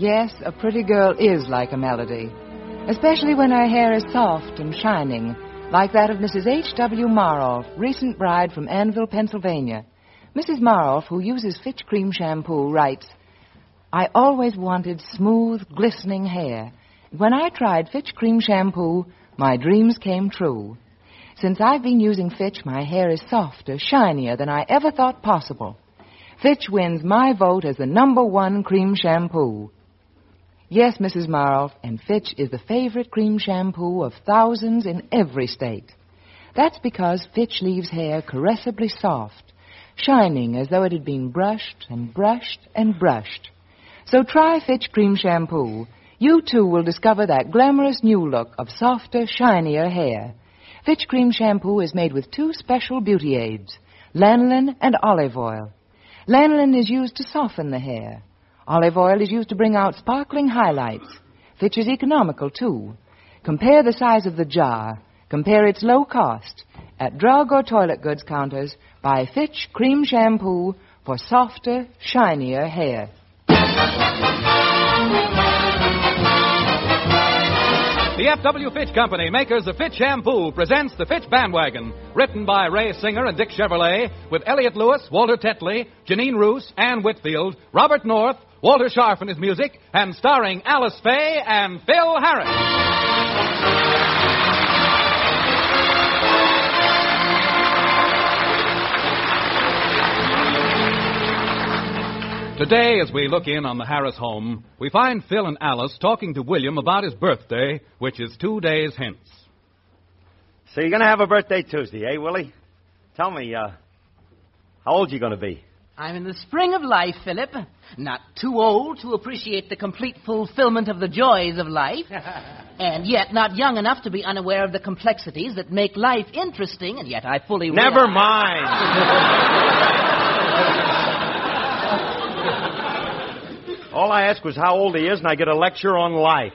Yes, a pretty girl is like a melody, especially when her hair is soft and shining, like that of Mrs. H.W. Maroff, recent bride from Annville, Pennsylvania. Mrs. Maroff, who uses Fitch Cream Shampoo, writes, I always wanted smooth, glistening hair. When I tried Fitch Cream Shampoo, my dreams came true. Since I've been using Fitch, my hair is softer, shinier than I ever thought possible. Fitch wins my vote as the #1 cream shampoo. Yes, Mrs. Maroff, and Fitch is the favorite cream shampoo of thousands in every state. That's because Fitch leaves hair caressably soft, shining as though it had been brushed and brushed and brushed. So try Fitch Cream Shampoo. You, too, will discover that glamorous new look of softer, shinier hair. Fitch Cream Shampoo is made with 2 special beauty aids, lanolin and olive oil. Lanolin is used to soften the hair. Olive oil is used to bring out sparkling highlights. Fitch is economical, too. Compare the size of the jar. Compare its low cost. At drug or toilet goods counters, buy Fitch Cream Shampoo for softer, shinier hair. The F.W. Fitch Company, makers of Fitch Shampoo, presents The Fitch Bandwagon, written by Ray Singer and Dick Chevrolet, with Elliot Lewis, Walter Tetley, Janine Roos, Ann Whitfield, Robert North, Walter Scharf in his music, and starring Alice Faye and Phil Harris. Today, as we look in on the Harris home, we find Phil and Alice talking to William about his birthday, which is 2 days hence. So you're going to have a birthday Tuesday, eh, Willie? Tell me, how old are you going to be? I'm in the spring of life, Philip. Not too old to appreciate the complete fulfillment of the joys of life, and yet not young enough to be unaware of the complexities that make life interesting, and yet I fully Never mind. All I asked was how old he is, and I get a lecture on life.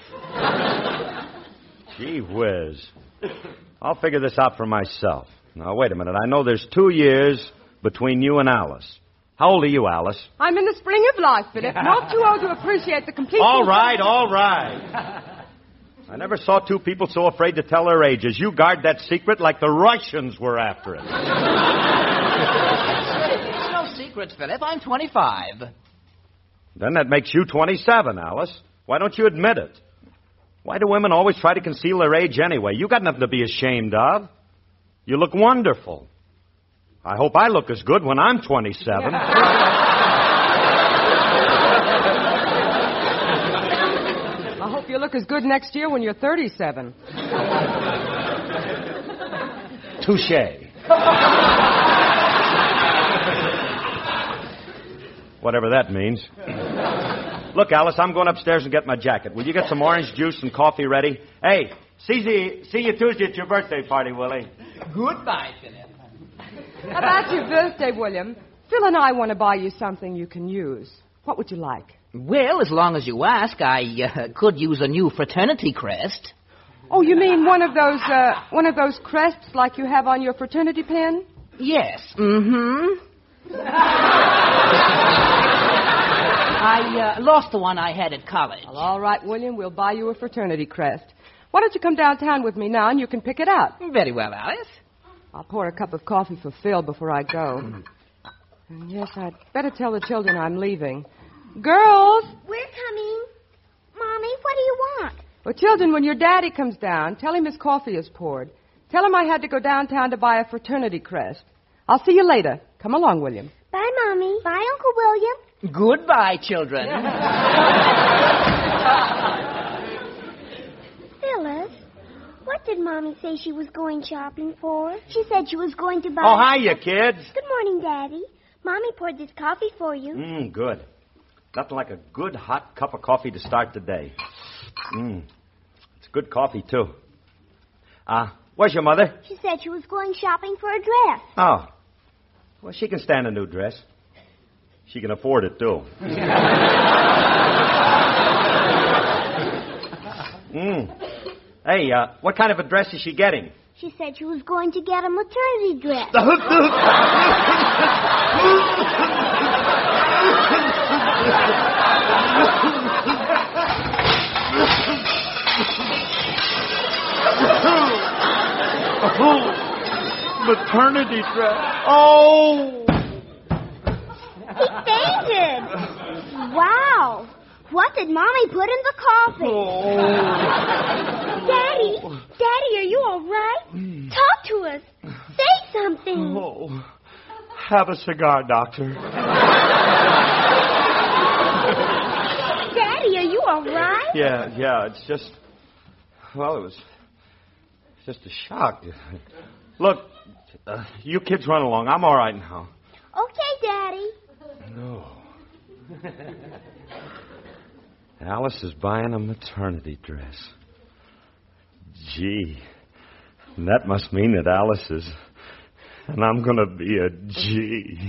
Gee whiz. I'll figure this out for myself. Now, wait a minute. I know there's 2 years between you and Alice. How old are you, Alice? I'm in the spring of life, Philip. Not too old to appreciate the complete... All right. I never saw 2 people so afraid to tell their ages. You guard that secret like the Russians were after it. It's no secret, Philip. I'm 25. Then that makes you 27, Alice. Why don't you admit it? Why do women always try to conceal their age anyway? You got nothing to be ashamed of. You look wonderful. I hope I look as good when I'm 27. I hope you look as good next year when you're 37. Touché. Whatever that means. Look, Alice, I'm going upstairs and get my jacket. Will you get some orange juice and coffee ready? Hey, see you Tuesday at your birthday party, Willie. Goodbye, Philip. About your birthday, William, Phil and I want to buy you something you can use. What would you like? Well, as long as you ask, I could use a new fraternity crest. Oh, you mean one of those crests like you have on your fraternity pin? Yes. Mm-hmm. I lost the one I had at college. Well, all right, William, we'll buy you a fraternity crest. Why don't you come downtown with me now and you can pick it up? Very well, Alice. I'll pour a cup of coffee for Phil before I go. And yes, I'd better tell the children I'm leaving. Girls! We're coming. Mommy, what do you want? Well, children, when your daddy comes down, tell him his coffee is poured. Tell him I had to go downtown to buy a fraternity crest. I'll see you later. Come along, William. Bye, Mommy. Bye, Uncle William. Goodbye, children. Phyllis, what did Mommy say she was going shopping for? She said she was going to buy... Oh, hiya, kids. Good morning, Daddy. Mommy poured this coffee for you. Good. Nothing like a good hot cup of coffee to start the day. It's good coffee, too. Where's your mother? She said she was going shopping for a dress. Oh. Well, she can stand a new dress. She can afford it, too. Hey, what kind of a dress is she getting? She said she was going to get a maternity dress. Maternity dress. Oh! He fainted. Wow. What did Mommy put in the coffee? Oh. Daddy, are you all right? Talk to us. Say something. Oh. Have a cigar, Doctor. Daddy, are you all right? Yeah, it's just... Well, it was just a shock. Look, you kids run along. I'm all right now. Okay, Daddy. No. Alice is buying a maternity dress. Gee, that must mean that Alice is... And I'm going to be a G.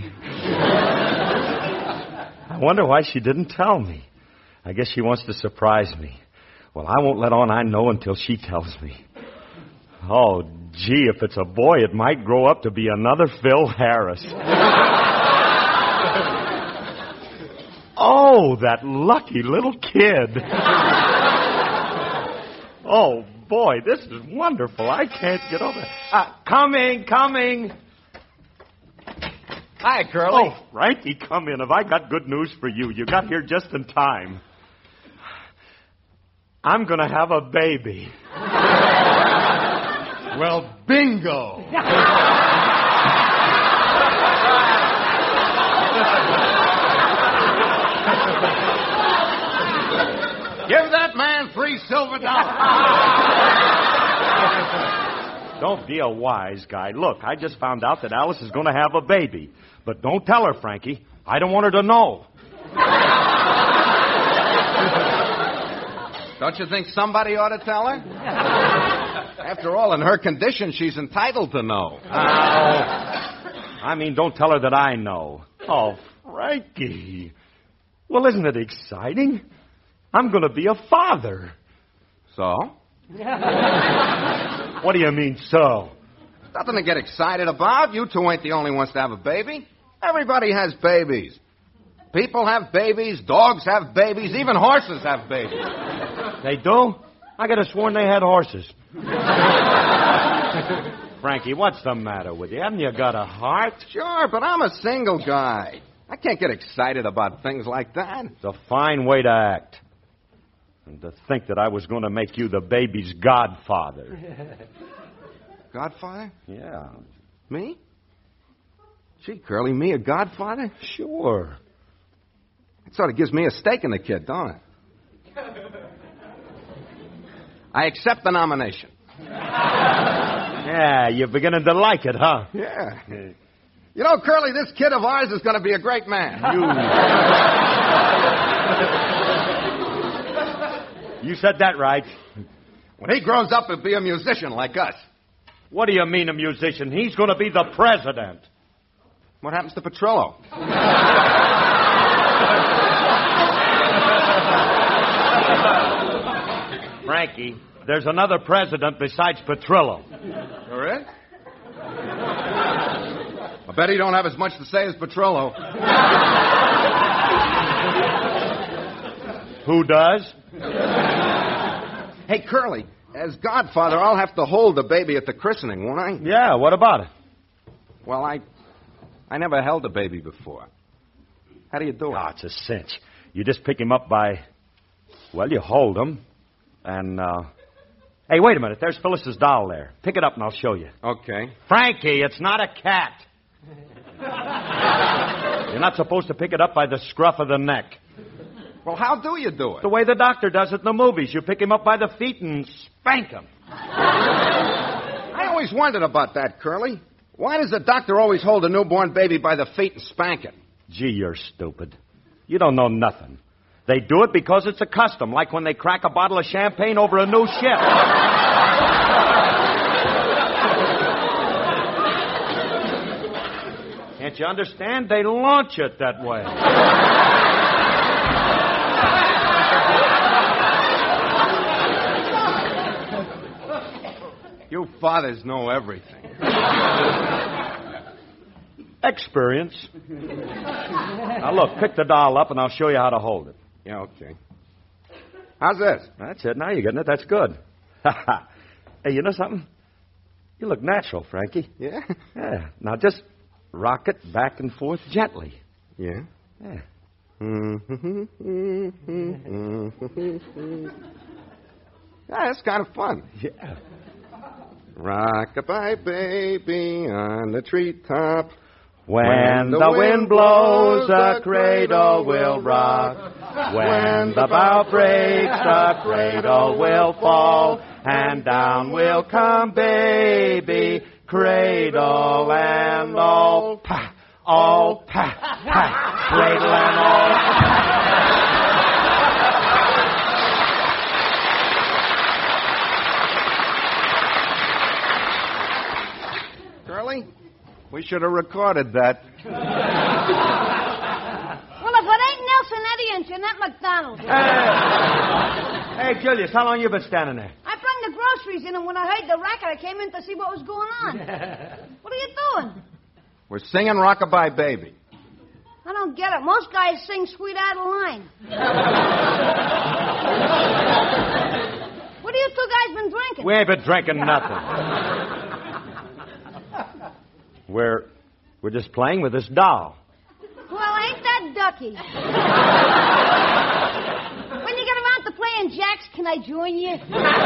I wonder why she didn't tell me. I guess she wants to surprise me. Well, I won't let on I know until she tells me. Oh, gee, if it's a boy, it might grow up to be another Phil Harris. Oh, that lucky little kid. Oh, boy, this is wonderful. I can't get over it. Coming. Hi, Curly. Oh, Frankie, come in. Have I got good news for you? You got here just in time. I'm going to have a baby. Well, bingo. Give that man $3 silver. Don't be a wise guy. Look, I just found out that Alice is going to have a baby. But don't tell her, Frankie. I don't want her to know. Don't you think somebody ought to tell her? After all, in her condition, she's entitled to know. I mean, don't tell her that I know. Oh, Frankie. Well, isn't it exciting? I'm going to be a father. So? What do you mean, so? Nothing to get excited about. You two ain't the only ones to have a baby. Everybody has babies. People have babies, dogs have babies, even horses have babies. They do? I could have sworn they had horses. Frankie, what's the matter with you? Haven't you got a heart? Sure, but I'm a single guy. I can't get excited about things like that. It's a fine way to act. And to think that I was going to make you the baby's godfather. Godfather? Yeah. Me? Gee, Curly, me a godfather? Sure. It sort of gives me a stake in the kid, don't it? I accept the nomination. Yeah, you're beginning to like it, huh? Yeah. You know, Curly, this kid of ours is going to be a great man. You said that right. When he grows up, he'll be a musician like us. What do you mean a musician? He's going to be the president. What happens to Petrillo? Frankie, there's another president besides Petrillo. There is? I bet he don't have as much to say as Petrillo. Who does? Hey, Curly, as godfather, I'll have to hold the baby at the christening, won't I? Yeah, what about it? Well, I never held a baby before. How do you do it? Oh, it's a cinch. You just pick him up by... Well, you hold him, and... Hey, wait a minute. There's Phyllis's doll there. Pick it up and I'll show you. Okay. Frankie, it's not a cat. You're not supposed to pick it up by the scruff of the neck. Well, how do you do it? The way the doctor does it in the movies. You pick him up by the feet and spank him. I always wondered about that, Curly. Why does the doctor always hold a newborn baby by the feet and spank it? Gee, you're stupid. You don't know nothing. They do it because it's a custom, like when they crack a bottle of champagne over a new ship. Can't you understand? They launch it that way. You fathers know everything. Experience. Now, look, pick the doll up, and I'll show you how to hold it. Yeah, okay. How's this? That's it. Now you're getting it. That's good. Hey, you know something? You look natural, Frankie. Yeah? Yeah. Now just rock it back and forth gently. Yeah? Yeah. That's kind of fun. Yeah. Rock-a-bye baby on the treetop. When the wind blows, the cradle will rock. When the bough breaks, the cradle will fall. And down will come baby, cradle and all. Pa, all, pa, pa, cradle and all. Curly, we should have recorded that. Well, if it ain't Nelson Eddy and Jeanette McDonald. Hey, Julius, how long you been standing there? I brought the groceries in, and when I heard the racket, I came in to see what was going on. What are you doing? We're singing Rock-a-bye Baby. I don't get it. Most guys sing Sweet Adeline. What have you two guys been drinking? We ain't been drinking nothing. We're just playing with this doll. Well, ain't that ducky? When you get around to playing jacks, can I join you?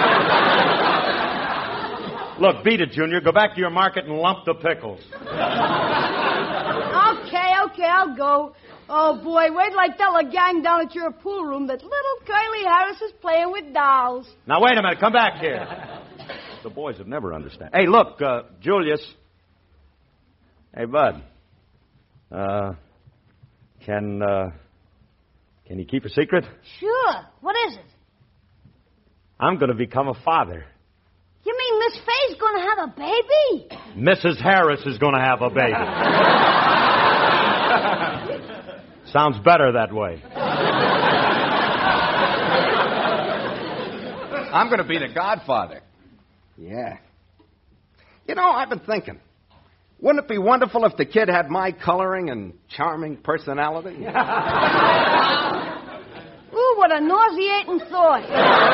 Look, beat it, Junior. Go back to your market and lump the pickles. Okay, I'll go. Oh, boy, wait till I tell the gang down at your pool room that little Curly Harris is playing with dolls. Now, wait a minute. Come back here. The boys would never understand. Hey, look, Julius. Hey, Bud. Can you keep a secret? Sure. What is it? I'm going to become a father. You mean Miss Faye's going to have a baby? Mrs. Harris is going to have a baby. Sounds better that way. I'm going to be the godfather. Yeah. You know, I've been thinking. Wouldn't it be wonderful if the kid had my coloring and charming personality? Ooh, what a nauseating thought.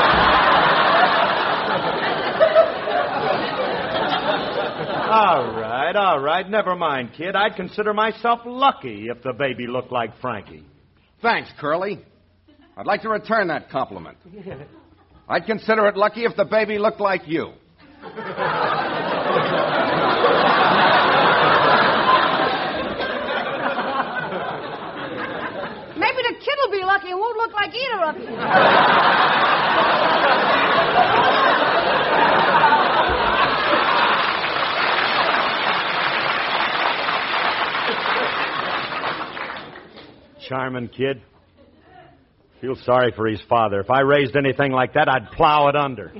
All right. Never mind, kid. I'd consider myself lucky if the baby looked like Frankie. Thanks, Curly. I'd like to return that compliment. I'd consider it lucky if the baby looked like you. Maybe the kid will be lucky and won't look like either of you. Charming kid. Feel sorry for his father. If I raised anything like that, I'd plow it under.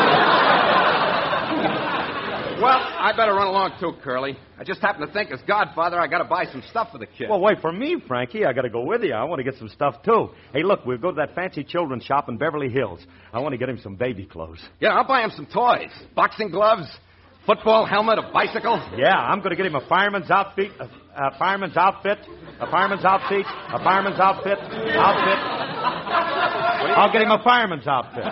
Well, I better run along too, Curly. I just happen to think as godfather, I got to buy some stuff for the kid. Well, wait for me, Frankie. I got to go with you. I want to get some stuff, too. Hey, look, we'll go to that fancy children's shop in Beverly Hills. I want to get him some baby clothes. Yeah, I'll buy him some toys. Boxing gloves, football helmet, a bicycle. Yeah, I'm going to get him a fireman's outfit, a fireman's outfit. I'll get him a fireman's outfit.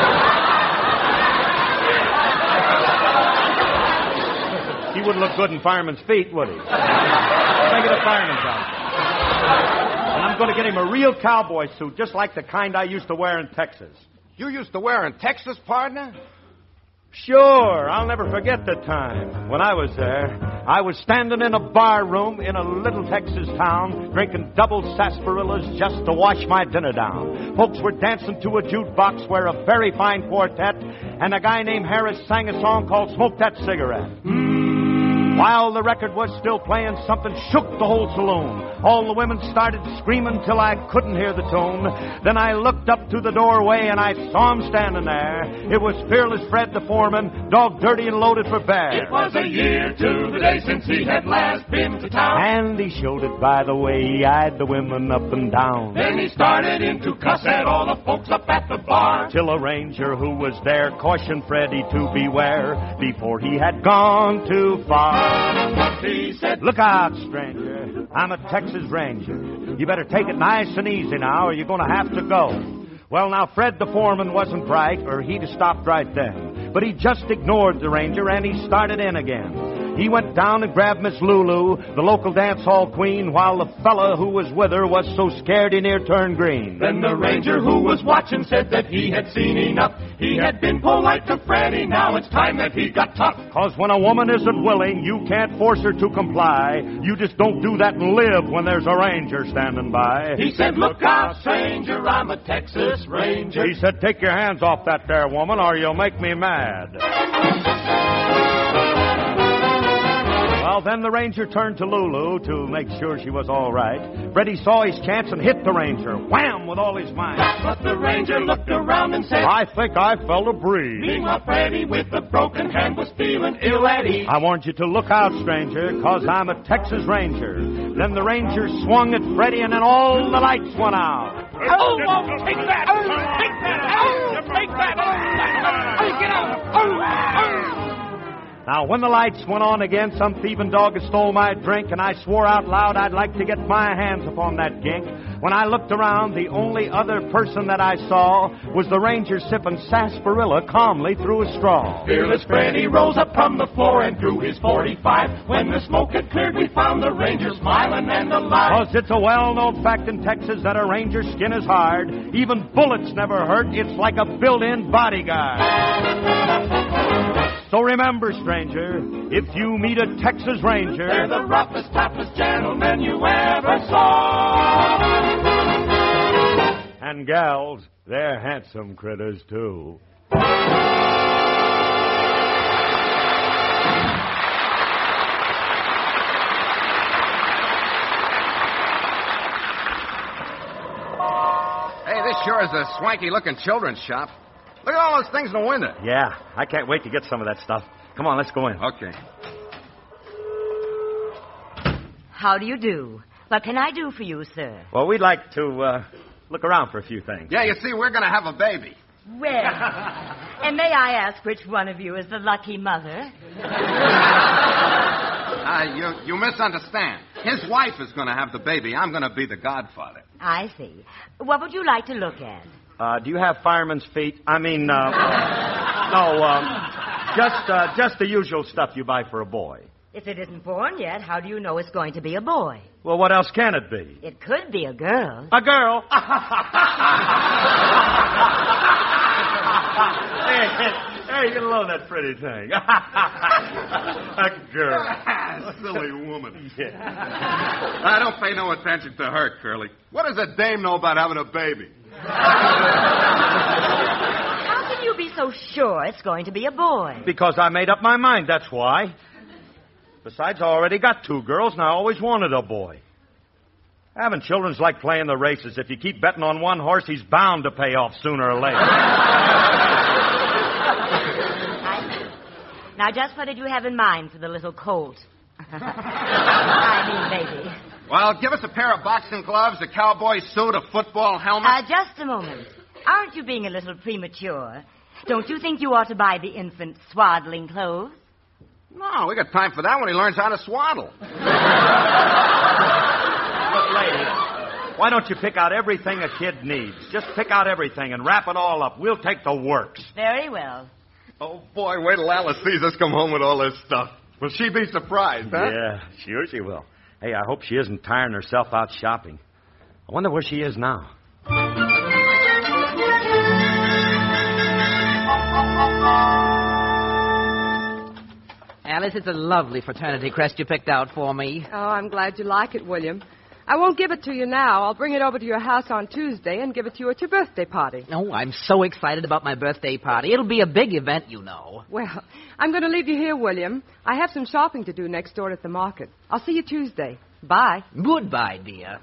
He wouldn't look good in fireman's feet, would he? Make it a fireman's outfit. And I'm going to get him a real cowboy suit, just like the kind I used to wear in Texas. You used to wear in Texas, partner? Sure, I'll never forget the time. When I was there, I was standing in a bar room in a little Texas town, drinking double sarsaparillas just to wash my dinner down. Folks were dancing to a jukebox where a very fine quartet and a guy named Harris sang a song called Smoke That Cigarette. While the record was still playing, something shook the whole saloon. All the women started screaming till I couldn't hear the tune. Then I looked up to the doorway and I saw him standing there. It was Fearless Fred the foreman, dog dirty and loaded for bear. It was a year to the day since he had last been to town. And he showed it by the way he eyed the women up and down. Then he started in to cuss at all the folks up at the bar. Till a ranger who was there cautioned Freddie to beware before he had gone too far. He said, "Look out, stranger. I'm a Texas Ranger. You better take it nice and easy now, or you're going to have to go." Well, now, Fred the foreman wasn't bright, or he'd have stopped right then. But he just ignored the ranger, and he started in again. He went down and grabbed Miss Lulu, the local dance hall queen, while the fella who was with her was so scared he near turned green. Then the ranger who was watching said that he had seen enough. He had been polite to Freddie, now it's time that he got tough. 'Cause when a woman isn't willing, you can't force her to comply. You just don't do that and live when there's a ranger standing by. He said, look out, stranger, I'm a Texas Ranger. He said, take your hands off that there woman or you'll make me mad. Well, then the ranger turned to Lulu to make sure she was all right. Freddie saw his chance and hit the ranger. Wham! With all his might. But the ranger looked around and said, I think I felt a breeze. Meanwhile, Freddie with a broken hand was feeling ill at ease. I want you to look out, stranger, 'cause I'm a Texas Ranger. Then the ranger swung at Freddie and then all the lights went out. Oh, take that! Take that! Take that! Get out! Now, when the lights went on again, some thieving dog had stole my drink, and I swore out loud I'd like to get my hands upon that gink. When I looked around, the only other person that I saw was the ranger sipping sarsaparilla calmly through a straw. Fearless Freddie rose up from the floor and drew his .45. When the smoke had cleared, we found the ranger smiling and alive. 'Cause it's a well-known fact in Texas that a ranger's skin is hard. Even bullets never hurt. It's like a built-in bodyguard. So remember, stranger, if you meet a Texas Ranger, they're the roughest, toughest gentlemen you ever saw. And gals, they're handsome critters, too. Hey, this sure is a swanky-looking children's shop. Look at all those things in the window. Yeah, I can't wait to get some of that stuff. Come on, let's go in. Okay. How do you do? What can I do for you, sir? Well, we'd like to look around for a few things. Yeah, you see, we're going to have a baby. Well, and may I ask which one of you is the lucky mother? You misunderstand. His wife is going to have the baby. I'm going to be the godfather. I see. What would you like to look at? Do you have fireman's feet? I mean, just the usual stuff you buy for a boy. If it isn't born yet, how do you know it's going to be a boy? Well, what else can it be? It could be a girl. A girl? Hey, get alone that pretty thing. A girl. Silly woman. Yeah. I don't pay no attention to her, Curly. What does a dame know about having a baby? How can you be so sure it's going to be a boy? Because I made up my mind, that's why. Besides, I already got 2 girls, and I always wanted a boy. Having children's like playing the races. If you keep betting on one horse, he's bound to pay off sooner or later. Now, just what did you have in mind for the little colt? I mean, baby. Well, give us a pair of boxing gloves, a cowboy suit, a football helmet. Just a moment. Aren't you being a little premature? Don't you think you ought to buy the infant swaddling clothes? No, we got time for that when he learns how to swaddle. But, lady, why don't you pick out everything a kid needs? Just pick out everything and wrap it all up. We'll take the works. Very well. Oh, boy, wait till Alice sees us come home with all this stuff. Will she be surprised, huh? Yeah, sure she will. Hey, I hope she isn't tiring herself out shopping. I wonder where she is now. Alice, it's a lovely fraternity crest you picked out for me. Oh, I'm glad you like it, William. I won't give it to you now. I'll bring it over to your house on Tuesday and give it to you at your birthday party. Oh, I'm so excited about my birthday party. It'll be a big event, you know. Well, I'm going to leave you here, William. I have some shopping to do next door at the market. I'll see you Tuesday. Bye. Goodbye, dear.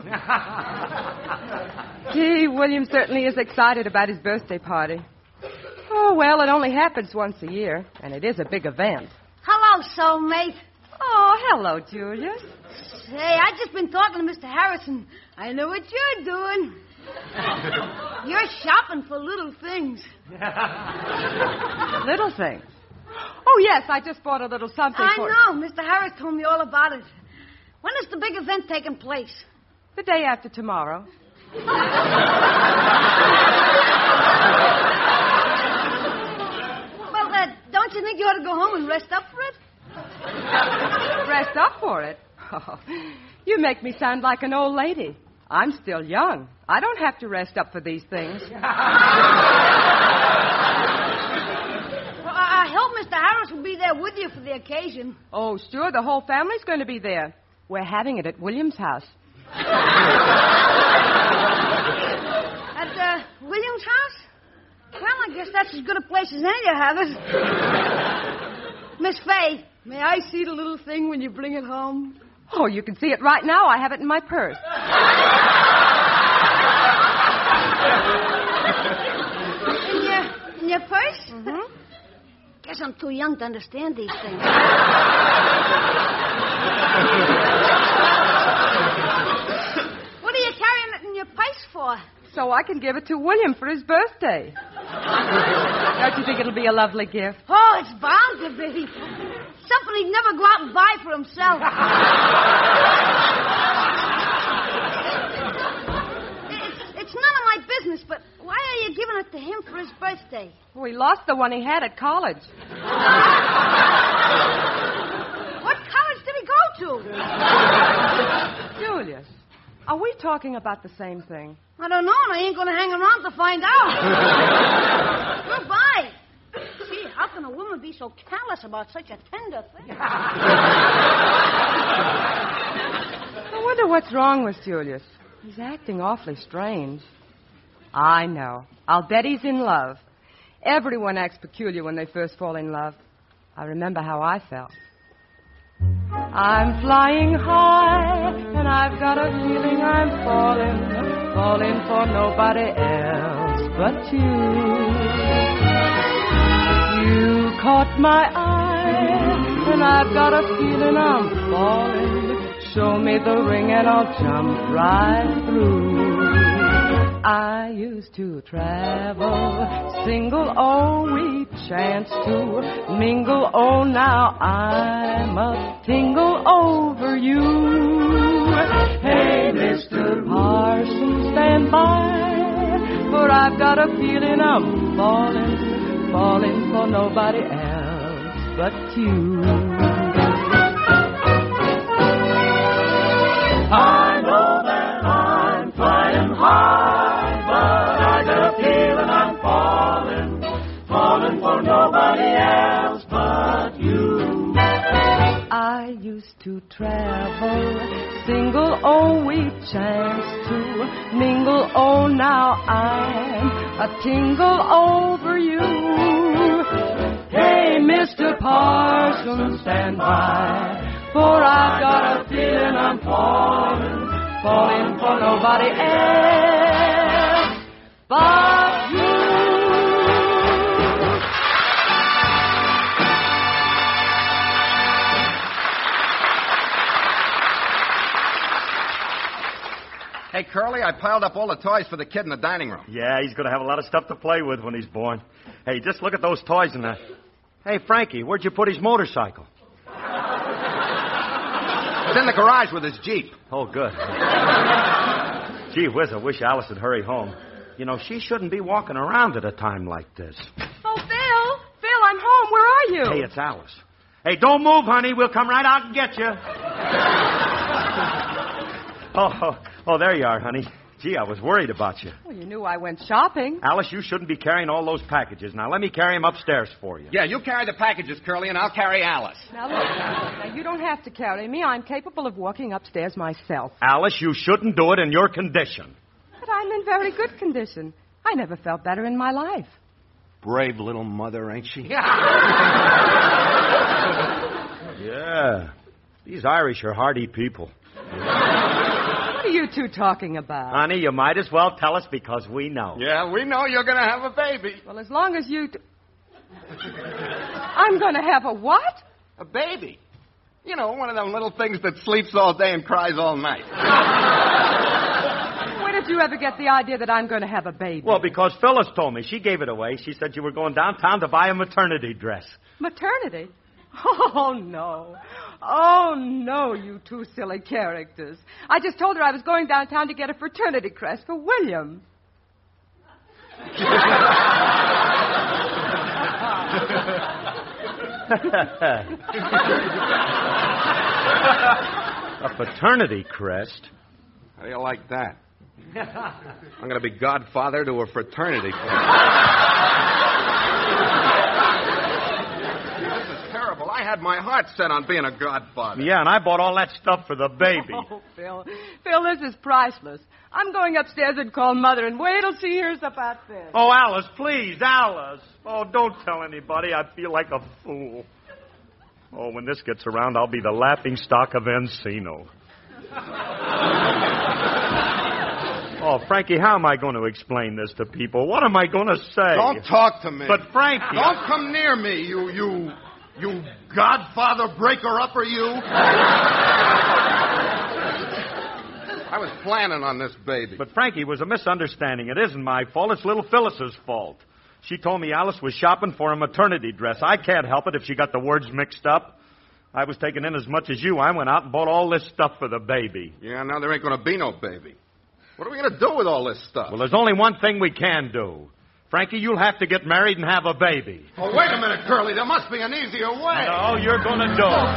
Gee, William certainly is excited about his birthday party. Oh, well, it only happens once a year, and it is a big event. Hello, soulmate. Oh, hello, Julius. Say, I just been talking to Mr. Harrison. I know what you're doing. You're shopping for little things. Little things? Oh, yes, I just bought a little something for... I know. Mr. Harris told me all about it. When is the big event taking place? The day after tomorrow. Well, you think you ought to go home and rest up for it? Rest up for it? Oh, you make me sound like an old lady. I'm still young. I don't have to rest up for these things. Well, I hope Mr. Harris will be there with you for the occasion. Oh, sure. The whole family's going to be there. We're having it at William's house. At William's house? Well, I guess that's as good a place as any to have it. Miss Fay, may I see the little thing when you bring it home? Oh, you can see it right now. I have it in my purse. In your purse? Mm-hmm. Guess I'm too young to understand these things. What are you carrying it in your purse for? So I can give it to William for his birthday. Don't you think it'll be a lovely gift? Oh, it's bound to be. Something he'd never go out and buy for himself. It's none of my business, but why are you giving it to him for his birthday? Oh, he lost the one he had at college. What college did he go to? Julius, are we talking about the same thing? I don't know, and I ain't going to hang around to find out. Goodbye. Gee, how can a woman be so callous about such a tender thing? I wonder what's wrong with Julius. He's acting awfully strange. I know. I'll bet he's in love. Everyone acts peculiar when they first fall in love. I remember how I felt. I'm flying high, and I've got a feeling I'm falling for nobody else but you. You caught my eye, and I've got a feeling I'm falling. Show me the ring and I'll jump right through. I used to travel single, oh, we chanced to mingle, oh, now I'm a tingle over you. Hey, Mr. Parson, stand by, for I've got a feeling I'm falling for nobody else but you. I know that I'm flying high, but I got a feeling I'm falling for nobody else but you. I used to travel single, oh, we chanced to mingle, oh, now I'm a tingle over you. Hey, Mr. Parson, stand by, for I've got a feeling I'm falling for nobody else but you. Hey, Curly, I piled up all the toys for the kid in the dining room. Yeah, he's going to have a lot of stuff to play with when he's born. Hey, just look at those toys in there. Hey, Frankie, where'd you put his motorcycle? It's in the garage with his Jeep. Oh, good. Gee whiz, I wish Alice would hurry home. You know, she shouldn't be walking around at a time like this. Oh, Phil! Phil, I'm home. Where are you? Hey, it's Alice. Hey, don't move, honey. We'll come right out and get you. Oh, there you are, honey. Gee, I was worried about you. Well, you knew I went shopping. Alice, you shouldn't be carrying all those packages. Now, let me carry them upstairs for you. Yeah, you carry the packages, Curly, and I'll carry Alice. Now, look, now, you don't have to carry me. I'm capable of walking upstairs myself. Alice, you shouldn't do it in your condition. But I'm in very good condition. I never felt better in my life. Brave little mother, ain't she? Yeah. These Irish are hardy people. What are you two talking about? Honey, you might as well tell us because we know. Yeah, we know you're going to have a baby. Well, as long as you... I'm going to have a what? A baby. You know, one of them little things that sleeps all day and cries all night. Where did you ever get the idea that I'm going to have a baby? Well, because Phyllis told me. She gave it away. She said you were going downtown to buy a maternity dress. Maternity? Oh, no. Oh, no, you two silly characters. I just told her I was going downtown to get a fraternity crest for William. A fraternity crest? How do you like that? I'm going to be godfather to a fraternity crest. This is terrible. I had my heart set on being a godfather. Yeah, and I bought all that stuff for the baby. Oh, Phil. Phil, this is priceless. I'm going upstairs and call Mother and wait till she hears about this. Oh, Alice, please, Alice. Oh, don't tell anybody. I feel like a fool. Oh, when this gets around, I'll be the laughing stock of Encino. Oh, Frankie, how am I going to explain this to people? What am I going to say? Don't talk to me. But, Frankie... Don't come near me, you godfather breaker-upper, you. I was planning on this baby. But, Frankie, it was a misunderstanding. It isn't my fault. It's little Phyllis's fault. She told me Alice was shopping for a maternity dress. I can't help it if she got the words mixed up. I was taking in as much as you. I went out and bought all this stuff for the baby. Yeah, now there ain't going to be no baby. What are we going to do with all this stuff? Well, there's only one thing we can do. Frankie, you'll have to get married and have a baby. Oh, wait a minute, Curly. There must be an easier way. No, you're going to do it.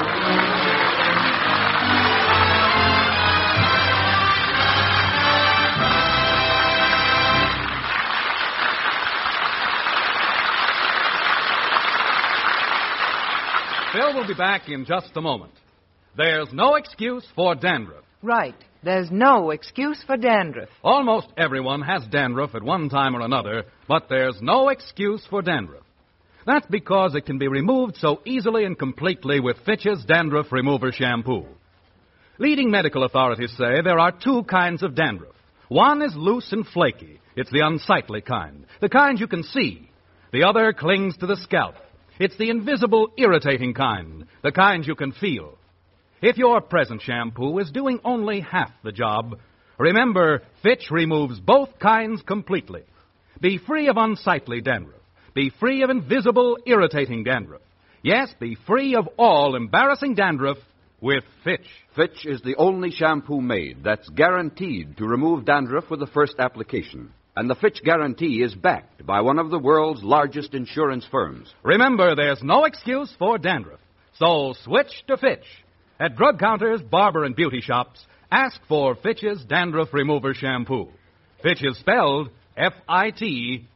Phil will be back in just a moment. There's no excuse for dandruff. Right. There's no excuse for dandruff. Almost everyone has dandruff at one time or another, but there's no excuse for dandruff. That's because it can be removed so easily and completely with Fitch's Dandruff Remover Shampoo. Leading medical authorities say there are two kinds of dandruff. One is loose and flaky. It's the unsightly kind, the kind you can see. The other clings to the scalp. It's the invisible, irritating kind, the kind you can feel. If your present shampoo is doing only half the job, remember, Fitch removes both kinds completely. Be free of unsightly dandruff. Be free of invisible, irritating dandruff. Yes, be free of all embarrassing dandruff with Fitch. Fitch is the only shampoo made that's guaranteed to remove dandruff with the first application. And the Fitch guarantee is backed by one of the world's largest insurance firms. Remember, there's no excuse for dandruff. So switch to Fitch. At drug counters, barber and beauty shops, ask for Fitch's Dandruff Remover Shampoo. Fitch is spelled F-I-T-C-H.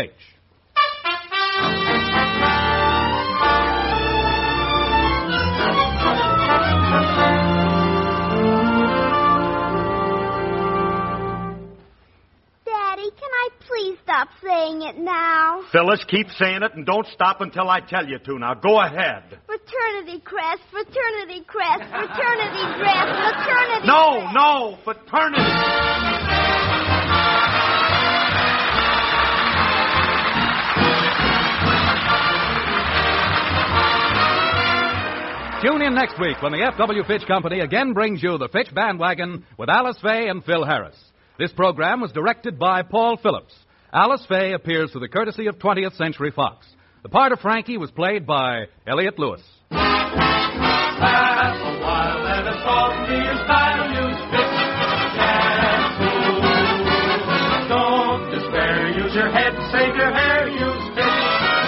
Stop saying it now. Phyllis, keep saying it and don't stop until I tell you to. Now, go ahead. Fraternity crest, fraternity crest, fraternity dress, fraternity No, fraternity. Tune in next week when the F.W. Fitch Company again brings you the Fitch Bandwagon with Alice Faye and Phil Harris. This program was directed by Paul Phillips. Alice Faye appears through the courtesy of 20th Century Fox. The part of Frankie was played by Elliott Lewis. Laugh a while and a song years time use Fitch shampoo. Don't despair, use your head, save your hair, use Fitch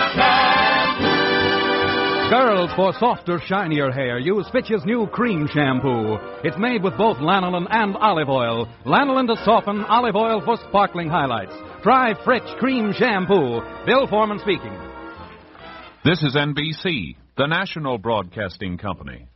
shampoo. Girls, for softer, shinier hair, use Fitch's new cream shampoo. It's made with both lanolin and olive oil. Lanolin to soften, olive oil for sparkling highlights. Try Fitch Cream Shampoo. Bill Foreman speaking. This is NBC, the national broadcasting company.